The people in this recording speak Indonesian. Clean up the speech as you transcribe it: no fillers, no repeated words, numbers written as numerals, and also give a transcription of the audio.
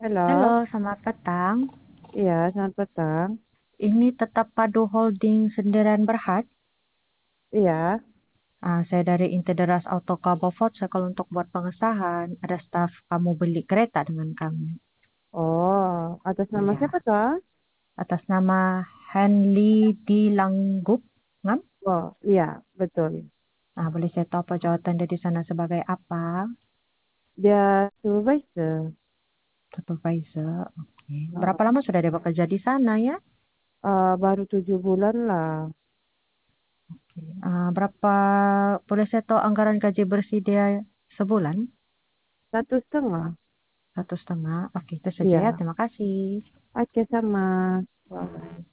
Halo, Halo, selamat petang. iya selamat petang. Ini tetap Padu Holding Sendirian Berhad. Iya, Saya dari Intideras Auto Cargo Voucher kalau untuk buat pengesahan. Ada staf kamu beli kereta dengan kami. oh atas nama siapa Iya. toh? Atas nama Henly Dilanggup. Ngam? Oh iya betul. Boleh saya tahu apa jawatan dia di sana sebagai apa? Dia supervisor. Supervisor. Oke. Uh, Berapa lama sudah dia bekerja di sana ya? baru 7 bulan lah. Berapa, boleh saya tahu anggaran gaji bersih dia sebulan? 1,5. 1,5. Oke, itu saja ya. Iya, Terima kasih. oke sama. Bye.